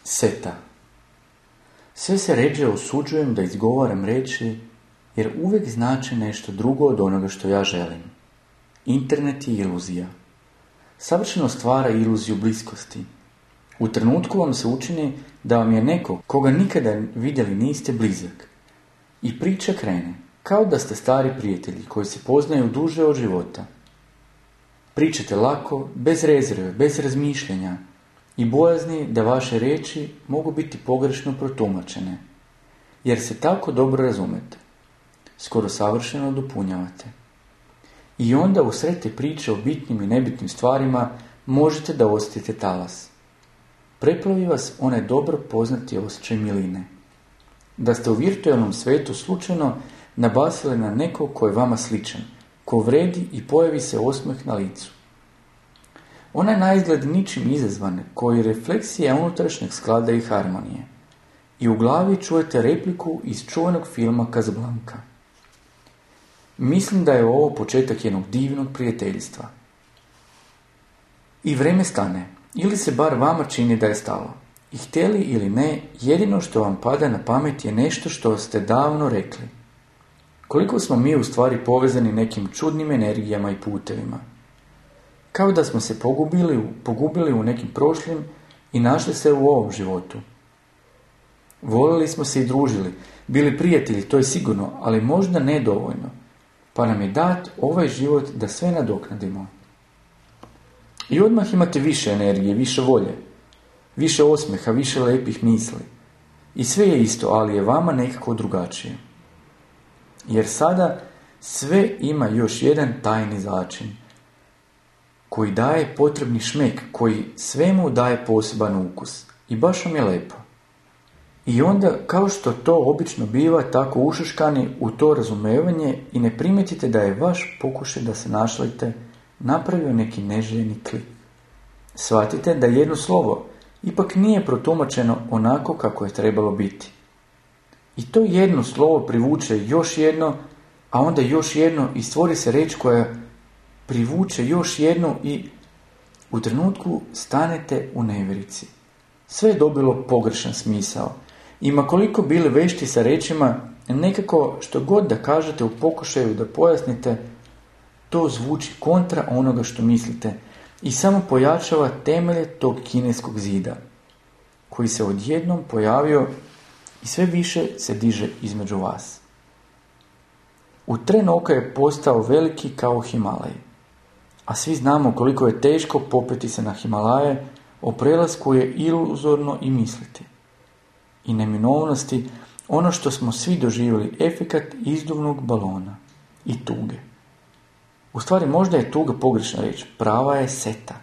Seta. Sve se ređe osuđujem da izgovaram riječi, jer uvijek znači nešto drugo od onoga što ja želim. Internet je iluzija. Savršeno stvara iluziju bliskosti. U trenutku vam se učini da vam je neko koga nikada vidjeli niste blizak. I priča krene, kao da ste stari prijatelji koji se poznaju duže od života. Pričate lako, bez rezerve, bez razmišljanja i bojazni da vaše riječi mogu biti pogrešno protumačene, jer se tako dobro razumete. Skoro savršeno dopunjavate. I onda usred te priče o bitnim i nebitnim stvarima možete da osjetite talas. Preplavi vas onaj dobro poznati osjećaj miline. Da ste u virtualnom svijetu slučajno nabasili na nekog ko je vama sličan, ko vredi i pojavi se osmeh na licu. Onaj naizgled ničim izazvan, koji refleksija unutrašnjeg sklada i harmonije. I u glavi čujete repliku iz čuvenog filma Casablanca. Mislim da je ovo početak jednog divnog prijateljstva. I vrijeme stane, ili se bar vama čini da je stalo. I htjeli ili ne, jedino što vam pada na pamet je nešto što ste davno rekli. Koliko smo mi u stvari povezani nekim čudnim energijama i putevima. Kao da smo se pogubili u nekim prošlim i našli se u ovom životu. Volili smo se i družili, bili prijatelji, to je sigurno, ali možda nedovoljno. Pa nam je dat ovaj život da sve nadoknadimo. I odmah imate više energije, više volje, više osmeha, više lepih misli. I sve je isto, ali je vama nekako drugačije. Jer sada sve ima još jedan tajni začin, koji daje potrebni šmek, koji svemu daje poseban ukus. I baš vam je lepo. I onda, kao što to obično biva, tako ušuškani u to razumevanje i ne primetite da je vaš pokušaj da se našalite napravio neki neželjeni klik. Shvatite da jedno slovo ipak nije protumačeno onako kako je trebalo biti. I to jedno slovo privuče još jedno, a onda još jedno i stvori se riječ koja privuče još jednu i u trenutku stanete u nevjerici. Sve je dobilo pogrešan smisao. I ma koliko bili vešti sa riječima, nekako što god da kažete u pokušaju da pojasnite, to zvuči kontra onoga što mislite i samo pojačava temelje tog kineskog zida, koji se odjednom pojavio i sve više se diže između vas. U tren oka je postao veliki kao Himalaj, a svi znamo koliko je teško popeti se na Himalaje, o prelasku je iluzorno i misliti. I neminovnosti, ono što smo svi doživjeli, efekat izduvnog balona i tuge. U stvari možda je tuga pogrešna riječ, prava je seta.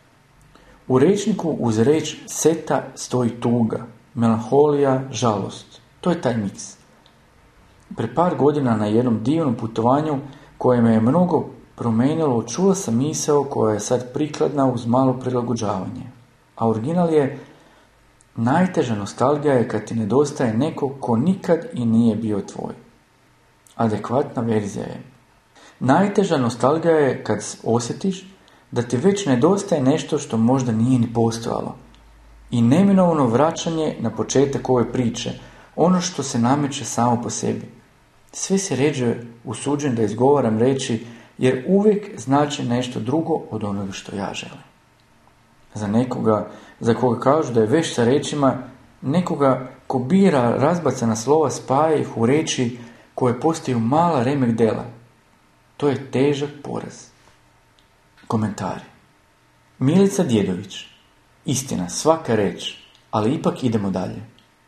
U rečniku uz riječ seta stoji tuga, melanholija, žalost. To je taj miks. Pre par godina na jednom divnom putovanju koje me je mnogo promijenilo, čula sam misao koja je sad prikladna uz malo prilagođavanje. A original je: najteža nostalgija je kad ti nedostaje neko ko nikad i nije bio tvoj. Adekvatna verzija je: najteža nostalgija je kad osjetiš da ti već nedostaje nešto što možda nije ni postojalo. I neminovno vraćanje na početak ove priče, ono što se nameće samo po sebi. Sve se ređe usuđujem da izgovaram riječi, jer uvijek znači nešto drugo od onoga što ja želim. Za nekoga, za koga kažu da je veš sa riječima, nekoga ko bira razbacana slova, spaja ih u riječi koje postaju mala remek dela. To je težak poraz. Komentari. Milica Djedović. Istina, svaka riječ, ali ipak idemo dalje.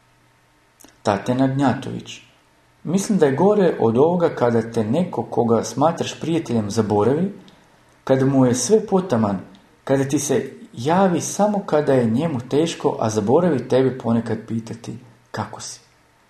Tatjana Gnjatović. Mislim da je gore od ovoga kada te neko koga smatraš prijateljem zaboravi, kada mu je sve potaman, kada ti se javi samo kada je njemu teško, a zaboravi tebe ponekad pitati kako si.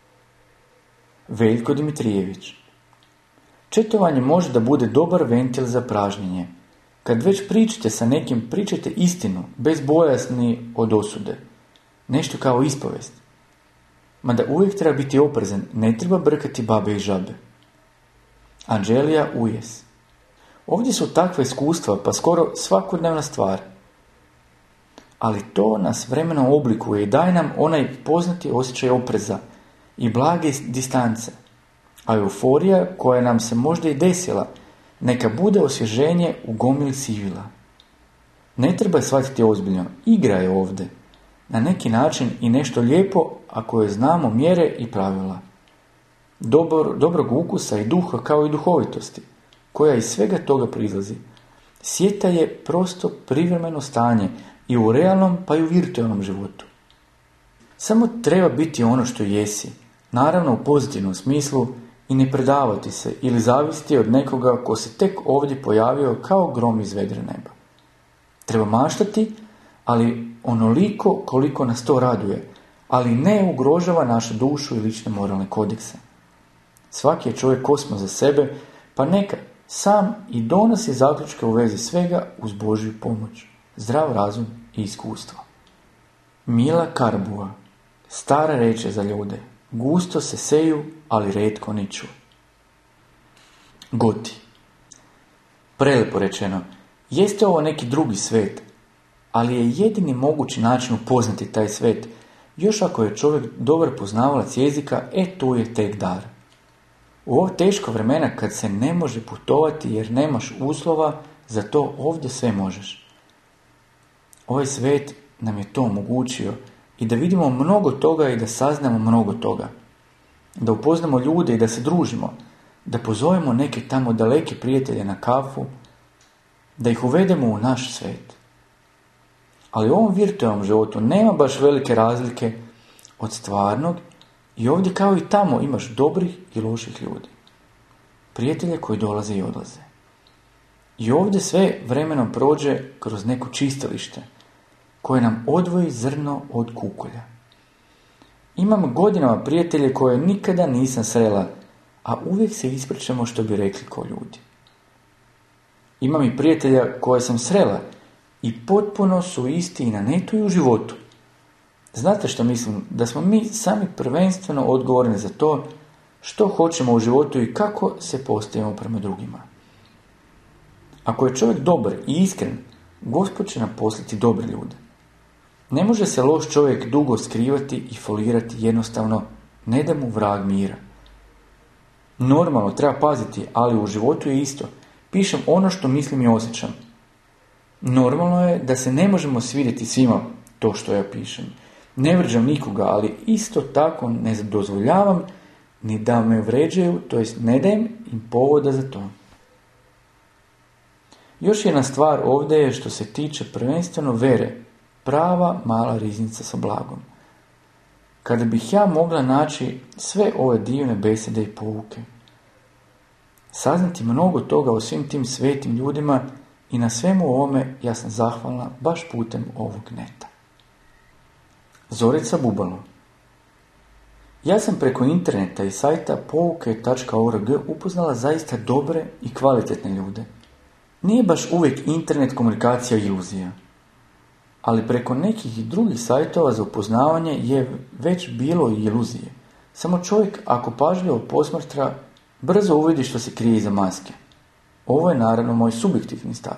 Veljko Dimitrijević. Četovanje može da bude dobar ventil za pražnjenje. Kad već pričate sa nekim, pričajte istinu, bez bojasni od osude. Nešto kao ispovest. Mada uvijek treba biti oprezan, ne treba brkati babe i žabe. Anđelija Ujes. Ovdje su takva iskustva, pa skoro svakodnevna stvar. ali to nas vremenom oblikuje i daje nam onaj poznati osjećaj opreza i blage distance. A euforija koja nam se možda i desila, neka bude osvježenje u gomili sivila. Ne treba je shvatiti ozbiljno, igra je ovdje. Na neki način i nešto lijepo ako je znamo mjere i pravila. Dobrog ukusa i duha kao i duhovitosti, koja iz svega toga proizlazi. Sjeta je prosto privremeno stanje i u realnom pa i u virtualnom životu. Samo treba biti ono što jesi, naravno u pozitivnom smislu, i ne predavati se ili zavisti od nekoga ko se tek ovdje pojavio kao grom iz vedra neba. Treba maštati, ali onoliko koliko nas to raduje, ali ne ugrožava našu dušu i lične moralne kodekse. Svaki je čovjek kosmos za sebe, pa neka sam i donosi zaključke u vezi svega uz Božju pomoć, zdrav razum i iskustvo. Mila Karbua, stara reče za ljude, gusto se seju, ali retko niču. Goti. Prelijepo rečeno, jeste ovo neki drugi svet, ali je jedini mogući način upoznati taj svet, još ako je čovjek dobar poznavalac jezika, tu je tek dar. U ovo teško vremena kad se ne može putovati jer nemaš uslova, za to ovdje sve možeš. Ovaj svet nam je to omogućio i da vidimo mnogo toga i da saznamo mnogo toga. Da upoznamo ljude i da se družimo, da pozovemo neke tamo daleke prijatelje na kafu, da ih uvedemo u naš svet. Ali u ovom virtualnom životu nema baš velike razlike od stvarnog i ovdje kao i tamo imaš dobrih i loših ljudi. Prijatelje koji dolaze i odlaze. I ovdje sve vremenom prođe kroz neko čistilište koje nam odvoji zrno od kukolja. Imam godinama prijatelje koje nikada nisam srela, a uvijek se ispričamo što bi rekli ko ljudi. Imam i prijatelja koje sam srela i potpuno su isti i na netu i u životu. Znate što mislim? Da smo mi sami prvenstveno odgovorni za to što hoćemo u životu i kako se postavimo prema drugima. Ako je čovjek dobar i iskren, Gospod će nam poslati dobre ljude. Ne može se loš čovjek dugo skrivati i folirati, jednostavno ne da mu vrag mira. Normalno, treba paziti, ali u životu je isto. Pišem ono što mislim i osjećam. Normalno je da se ne možemo svidjeti svima to što ja pišem. Ne vrijeđam nikoga, ali isto tako ne dozvoljavam ni da me vređaju, to jest ne dajem im povoda za to. Još jedna stvar ovdje je što se tiče prvenstveno vere, prava mala riznica sa blagom. Kada bih ja mogla naći sve ove divne besede i pouke, saznati mnogo toga o svim tim svetim ljudima i na svemu ovome ja sam zahvalna baš putem ovog neta. Zorica Bubalo. Ja sam preko interneta i sajta pouke.org upoznala zaista dobre i kvalitetne ljude. Nije baš uvijek internet komunikacija iluzija, ali preko nekih drugih sajtova za upoznavanje je već bilo i iluzije. Samo čovjek, ako pažljivo posmatra, brzo uvidi što se krije iza maske. Ovo je naravno moj subjektivni stav.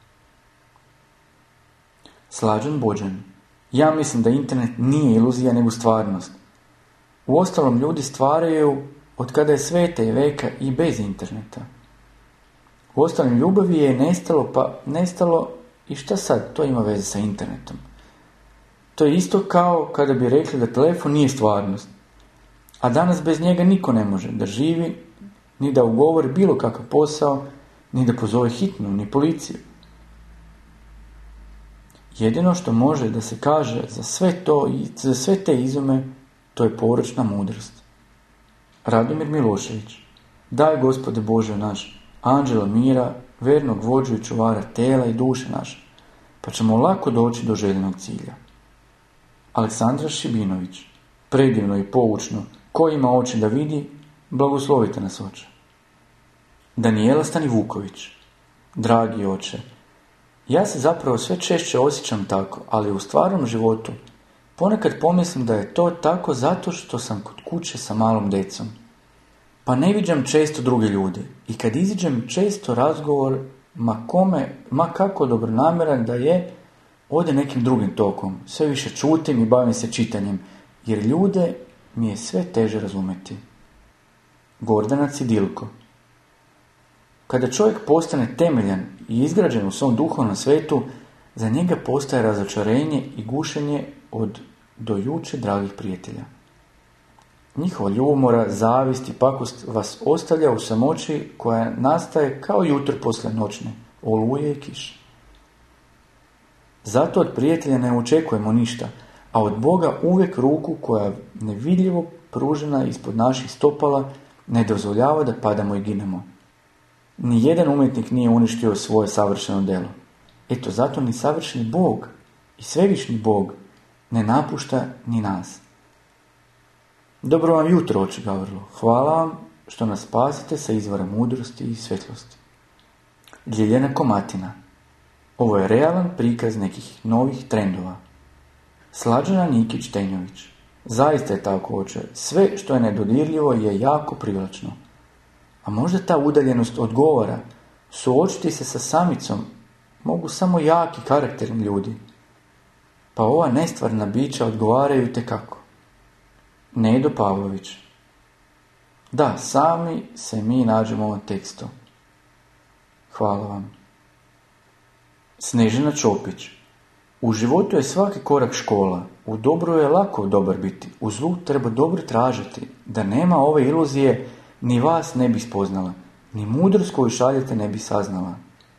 Slađan Bođan. Ja mislim da internet nije iluzija nego stvarnost. Uostalom, ljudi stvaraju od kada je sveta i veka i bez interneta. Uostalom, ljubavi je nestalo, pa nestalo i šta sad, to ima veze sa internetom. To je isto kao kada bi rekli da telefon nije stvarnost. A danas bez njega niko ne može da živi, ni da ugovori bilo kakav posao, ni da pozove hitnu, ni policiju. Jedino što može da se kaže za sve to i za sve te izume, to je poročna mudrost. Radomir Milošević. Daj, Gospode Bože naš, anđela mira, vernog vođu i čuvara tela i duše naše, pa ćemo lako doći do željenog cilja. Aleksandra Šibinović. Predivno i poučno, ko ima oči da vidi, blagoslovite nas oče. Danijela Stanivuković. Dragi oče, ja se zapravo sve češće osjećam tako, ali u stvarnom životu ponekad pomislim da je to tako zato što sam kod kuće sa malom decom. Pa ne viđam često druge ljude i kad iziđem često razgovor, ma kako dobronamjeran da je, ode nekim drugim tokom. Sve više čutim i bavim se čitanjem, jer ljude mi je sve teže razumjeti. Gordana Cidilko. Kada čovjek postane temeljan i izgrađen u svom duhovnom svetu, za njega postaje razočarenje i gušenje od do juče dragih prijatelja. Njihova ljubomora, zavist i pakost vas ostavlja u samoći koja nastaje kao jutro poslije noćne, oluje i kiše. Zato od prijatelja ne očekujemo ništa, a od Boga uvijek ruku koja nevidljivo pružena ispod naših stopala ne dozvoljava da padamo i ginemo. Nijedan umjetnik nije uništio svoje savršeno djelo. Eto, zato ni savršeni Bog i svevišnji Bog ne napušta ni nas. Dobro vam jutro, oče Gavrilo. Hvala vam što nas spasite sa izvora mudrosti i svjetlosti. Ljiljana Komatina. Ovo je realan prikaz nekih novih trendova. Slađana Nikić-Tenjović. Zaista je tako, oče. Sve što je nedodirljivo je jako privlačno. A možda ta udaljenost odgovara. Suočiti se sa samicom mogu samo jaki karakterni ljudi. Pa ova nestvarna bića odgovaraju tekako. Nedo Pavlović. Da, sami se mi nađemo u ovom tekstu. Hvala vam. Snežana Čopić. U životu je svaki korak škola. U dobru je lako dobar biti. U zlu treba dobro tražiti. Da nema ove iluzije, ni vas ne bi spoznala. Ni mudrost koju šaljete ne bi saznala.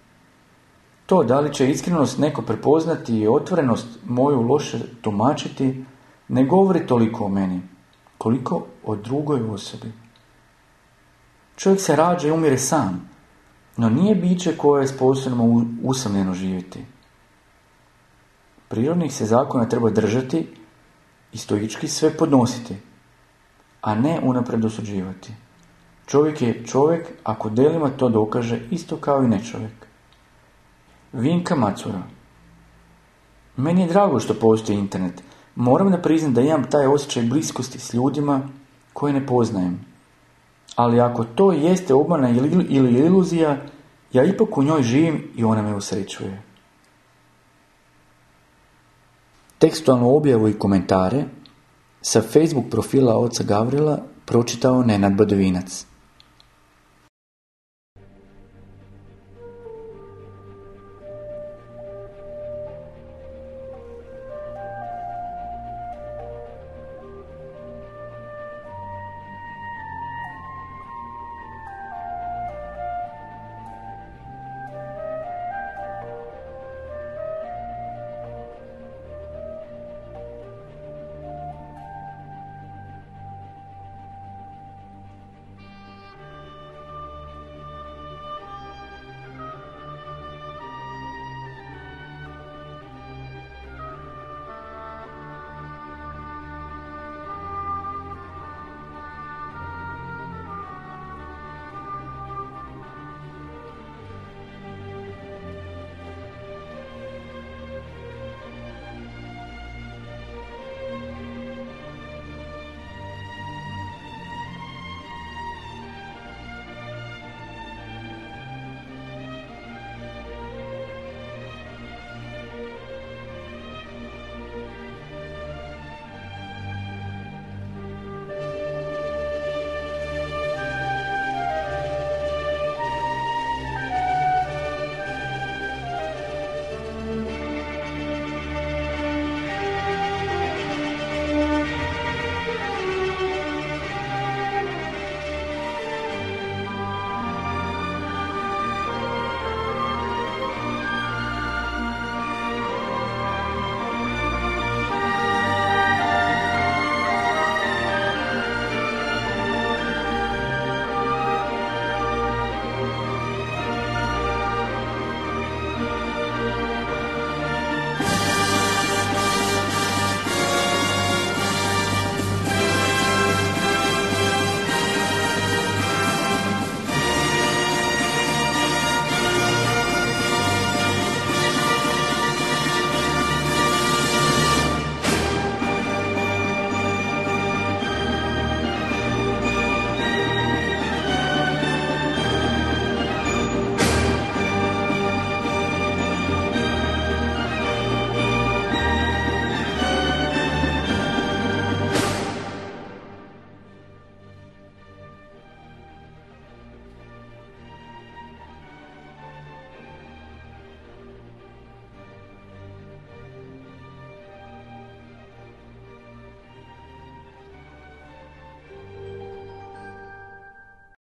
To da li će iskrenost neko prepoznati i otvorenost moju loše tumačiti, ne govori toliko o meni, koliko o drugoj osobi. Čovjek se rađa i umire sam, no nije biće koje je sposobno usamljeno živjeti. Prirodnih se zakona treba držati i stoički sve podnositi, a ne unaprijed osuđivati. Čovjek je čovjek ako delima to dokaže isto kao i nečovjek. Vinka Macura. Meni je drago što postoji internet. Moram da priznam da imam taj osjećaj bliskosti s ljudima koje ne poznajem. Ali ako to jeste obmana ili iluzija, ja ipak u njoj živim i ona me usrećuje. Tekstualnu objavu i komentare sa Facebook profila oca Gavrila pročitao Nenad Badovinac.